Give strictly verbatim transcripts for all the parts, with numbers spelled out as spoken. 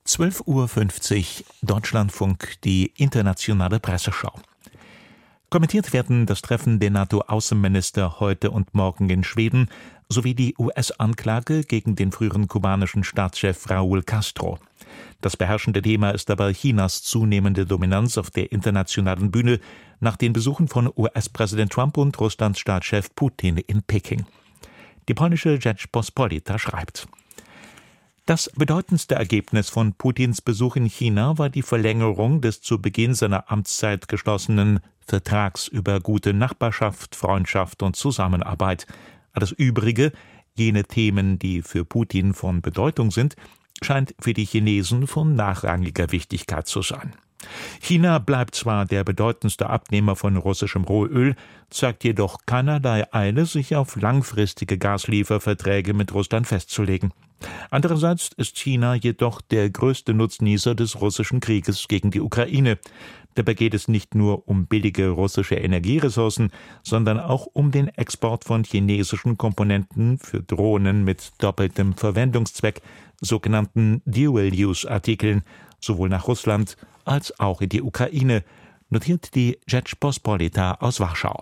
zwölf Uhr fünfzig, Deutschlandfunk, die internationale Presseschau. Kommentiert werden das Treffen der NATO-Außenminister heute und morgen in Schweden sowie die U S-Anklage gegen den früheren kubanischen Staatschef Raúl Castro. Das beherrschende Thema ist dabei Chinas zunehmende Dominanz auf der internationalen Bühne nach den Besuchen von U S-Präsident Trump und Russlands Staatschef Putin in Peking. Die polnische Rzeczpospolita schreibt: Das bedeutendste Ergebnis von Putins Besuch in China war die Verlängerung des zu Beginn seiner Amtszeit geschlossenen Vertrags über gute Nachbarschaft, Freundschaft und Zusammenarbeit. Alles Übrige, jene Themen, die für Putin von Bedeutung sind, scheint für die Chinesen von nachrangiger Wichtigkeit zu sein. China bleibt zwar der bedeutendste Abnehmer von russischem Rohöl, zeigt jedoch keinerlei Eile, sich auf langfristige Gaslieferverträge mit Russland festzulegen. Andererseits ist China jedoch der größte Nutznießer des russischen Krieges gegen die Ukraine. Dabei geht es nicht nur um billige russische Energieressourcen, sondern auch um den Export von chinesischen Komponenten für Drohnen mit doppeltem Verwendungszweck, sogenannten Dual-Use-Artikeln, sowohl nach Russland als auch in die Ukraine, notiert die Rzeczpospolita aus Warschau.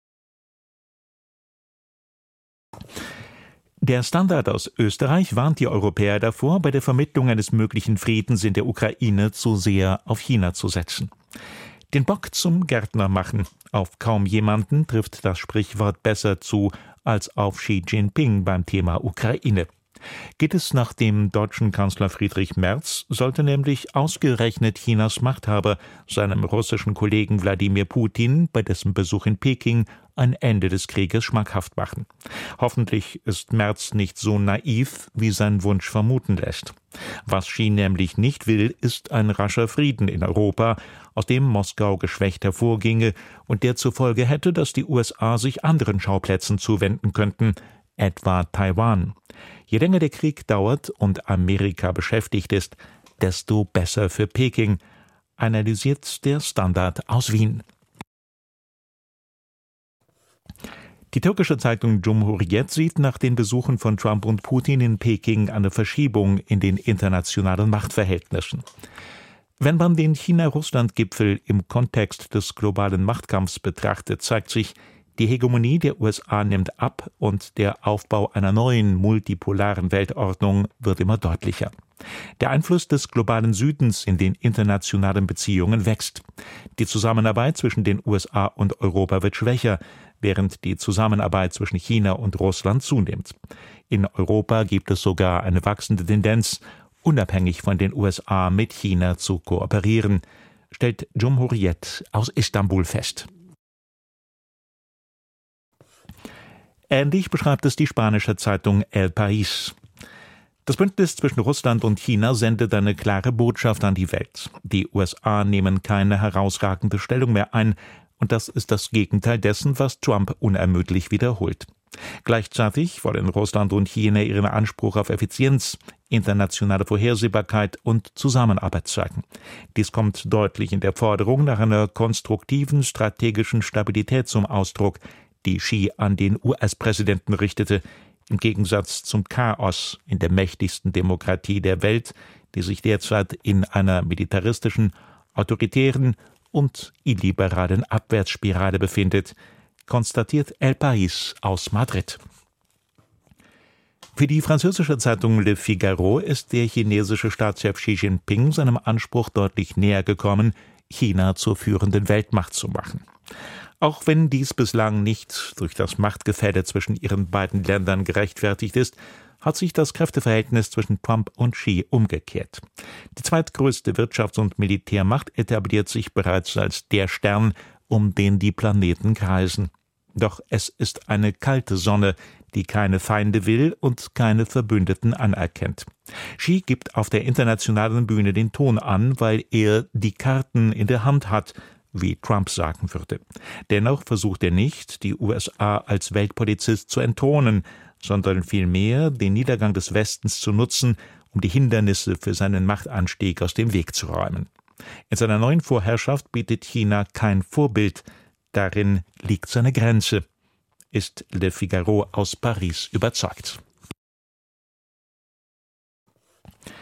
Der Standard aus Österreich warnt die Europäer davor, bei der Vermittlung eines möglichen Friedens in der Ukraine zu sehr auf China zu setzen. Den Bock zum Gärtner machen. Auf kaum jemanden trifft das Sprichwort besser zu als auf Xi Jinping beim Thema Ukraine. Geht es nach dem deutschen Kanzler Friedrich Merz, sollte nämlich ausgerechnet Chinas Machthaber seinem russischen Kollegen Wladimir Putin bei dessen Besuch in Peking ein Ende des Krieges schmackhaft machen. Hoffentlich ist Merz nicht so naiv, wie sein Wunsch vermuten lässt. Was Xi nämlich nicht will, ist ein rascher Frieden in Europa, aus dem Moskau geschwächt hervorginge und der zur Folge hätte, dass die U S A sich anderen Schauplätzen zuwenden könnten, etwa Taiwan. Je länger der Krieg dauert und Amerika beschäftigt ist, desto besser für Peking, analysiert der Standard aus Wien. Die türkische Zeitung Cumhuriyet sieht nach den Besuchen von Trump und Putin in Peking eine Verschiebung in den internationalen Machtverhältnissen. Wenn man den China-Russland-Gipfel im Kontext des globalen Machtkampfs betrachtet, zeigt sich, die Hegemonie der U S A nimmt ab und der Aufbau einer neuen multipolaren Weltordnung wird immer deutlicher. Der Einfluss des globalen Südens in den internationalen Beziehungen wächst. Die Zusammenarbeit zwischen den U S A und Europa wird schwächer, während die Zusammenarbeit zwischen China und Russland zunimmt. In Europa gibt es sogar eine wachsende Tendenz, unabhängig von den U S A mit China zu kooperieren, stellt Cumhuriyet aus Istanbul fest. Ähnlich beschreibt es die spanische Zeitung El País. Das Bündnis zwischen Russland und China sendet eine klare Botschaft an die Welt. Die U S A nehmen keine herausragende Stellung mehr ein, und das ist das Gegenteil dessen, was Trump unermüdlich wiederholt. Gleichzeitig wollen Russland und China ihren Anspruch auf Effizienz, internationale Vorhersehbarkeit und Zusammenarbeit zeigen. Dies kommt deutlich in der Forderung nach einer konstruktiven strategischen Stabilität zum Ausdruck, die Xi an den U S-Präsidenten richtete, im Gegensatz zum Chaos in der mächtigsten Demokratie der Welt, die sich derzeit in einer militaristischen, autoritären und illiberalen Abwärtsspirale befindet, konstatiert El País aus Madrid. Für die französische Zeitung Le Figaro ist der chinesische Staatschef Xi Jinping seinem Anspruch deutlich näher gekommen, China zur führenden Weltmacht zu machen. Auch wenn dies bislang nicht durch das Machtgefälle zwischen ihren beiden Ländern gerechtfertigt ist, hat sich das Kräfteverhältnis zwischen Trump und Xi umgekehrt. Die zweitgrößte Wirtschafts- und Militärmacht etabliert sich bereits als der Stern, um den die Planeten kreisen. Doch es ist eine kalte Sonne, die keine Feinde will und keine Verbündeten anerkennt. Xi gibt auf der internationalen Bühne den Ton an, weil er die Karten in der Hand hat, wie Trump sagen würde. Dennoch versucht er nicht, die U S A als Weltpolizist zu entthronen, sondern vielmehr den Niedergang des Westens zu nutzen, um die Hindernisse für seinen Machtanstieg aus dem Weg zu räumen. In seiner neuen Vorherrschaft bietet China kein Vorbild, darin liegt seine Grenze, ist Le Figaro aus Paris überzeugt.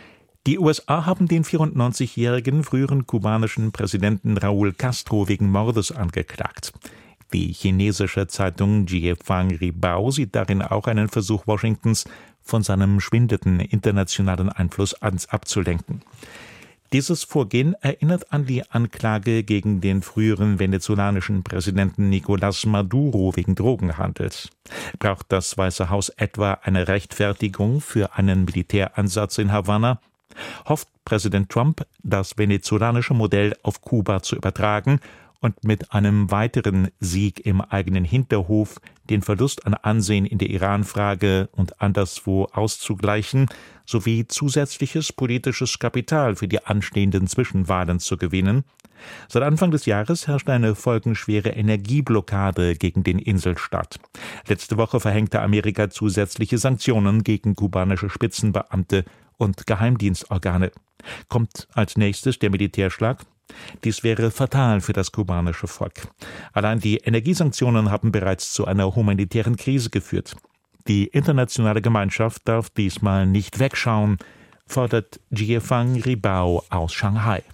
Die U S A haben den vierundneunzigjährigen früheren kubanischen Präsidenten Raúl Castro wegen Mordes angeklagt. Die chinesische Zeitung Jiefang Ribao sieht darin auch einen Versuch Washingtons, von seinem schwindenden internationalen Einfluss abzulenken. Dieses Vorgehen erinnert an die Anklage gegen den früheren venezolanischen Präsidenten Nicolás Maduro wegen Drogenhandels. Braucht das Weiße Haus etwa eine Rechtfertigung für einen Militäransatz in Havanna? Hofft Präsident Trump, das venezolanische Modell auf Kuba zu übertragen und mit einem weiteren Sieg im eigenen Hinterhof den Verlust an Ansehen in der Iran-Frage und anderswo auszugleichen, sowie zusätzliches politisches Kapital für die anstehenden Zwischenwahlen zu gewinnen? Seit Anfang des Jahres herrscht eine folgenschwere Energieblockade gegen den Inselstaat. Letzte Woche verhängte Amerika zusätzliche Sanktionen gegen kubanische Spitzenbeamte und Geheimdienstorgane. Kommt als nächstes der Militärschlag? Dies wäre fatal für das kubanische Volk. Allein die Energiesanktionen haben bereits zu einer humanitären Krise geführt. Die internationale Gemeinschaft darf diesmal nicht wegschauen, fordert Jiefang Ribao aus Shanghai.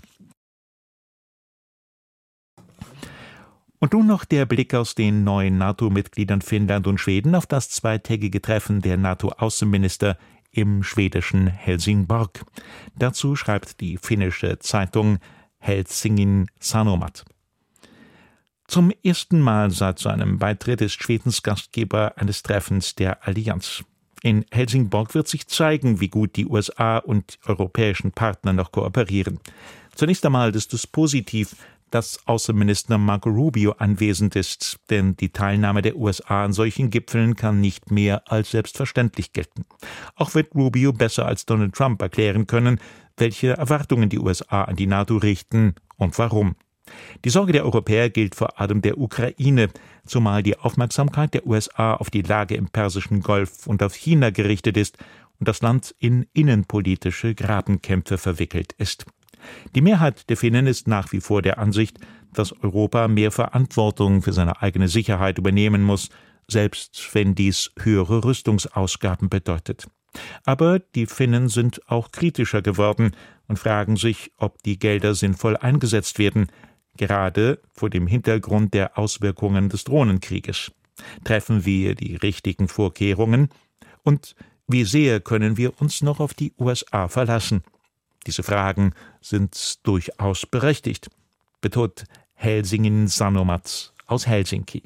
Und nun noch der Blick aus den neuen NATO-Mitgliedern Finnland und Schweden auf das zweitägige Treffen der NATO-Außenminister im schwedischen Helsingborg. Dazu schreibt die finnische Zeitung Helsingin Sanomat. Zum ersten Mal seit seinem Beitritt ist Schwedens Gastgeber eines Treffens der Allianz. In Helsingborg wird sich zeigen, wie gut die U S A und europäischen Partner noch kooperieren. Zunächst einmal ist es positiv, dass Außenminister Marco Rubio anwesend ist, denn die Teilnahme der U S A an solchen Gipfeln kann nicht mehr als selbstverständlich gelten. Auch wird Rubio besser als Donald Trump erklären können, welche Erwartungen die U S A an die NATO richten und warum. Die Sorge der Europäer gilt vor allem der Ukraine, zumal die Aufmerksamkeit der U S A auf die Lage im Persischen Golf und auf China gerichtet ist und das Land in innenpolitische Grabenkämpfe verwickelt ist. Die Mehrheit der Finnen ist nach wie vor der Ansicht, dass Europa mehr Verantwortung für seine eigene Sicherheit übernehmen muss, selbst wenn dies höhere Rüstungsausgaben bedeutet. Aber die Finnen sind auch kritischer geworden und fragen sich, ob die Gelder sinnvoll eingesetzt werden, gerade vor dem Hintergrund der Auswirkungen des Drohnenkrieges. Treffen wir die richtigen Vorkehrungen? Und wie sehr können wir uns noch auf die U S A verlassen? Diese Fragen sind durchaus berechtigt, betont Helsingin Sanomat aus Helsinki.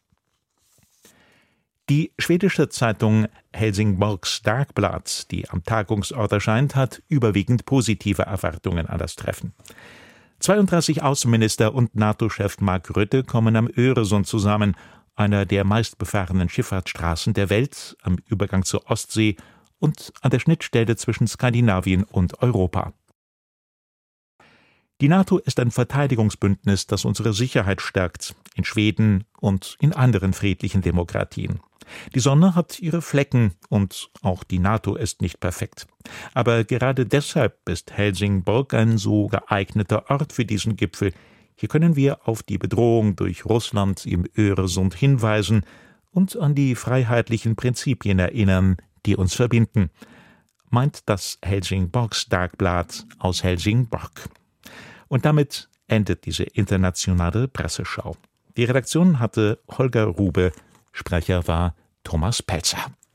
Die schwedische Zeitung Helsingborgs Dagblad, die am Tagungsort erscheint, hat überwiegend positive Erwartungen an das Treffen. zweiunddreißig Außenminister und NATO-Chef Mark Rutte kommen am Öresund zusammen, einer der meistbefahrenen Schifffahrtsstraßen der Welt, am Übergang zur Ostsee und an der Schnittstelle zwischen Skandinavien und Europa. Die NATO ist ein Verteidigungsbündnis, das unsere Sicherheit stärkt, in Schweden und in anderen friedlichen Demokratien. Die Sonne hat ihre Flecken und auch die NATO ist nicht perfekt. Aber gerade deshalb ist Helsingborg ein so geeigneter Ort für diesen Gipfel. Hier können wir auf die Bedrohung durch Russland im Öresund hinweisen und an die freiheitlichen Prinzipien erinnern, die uns verbinden, meint das Helsingborgs Dagblad aus Helsingborg. Und damit endet diese internationale Presseschau. Die Redaktion hatte Holger Rube, Sprecher war Thomas Pelzer.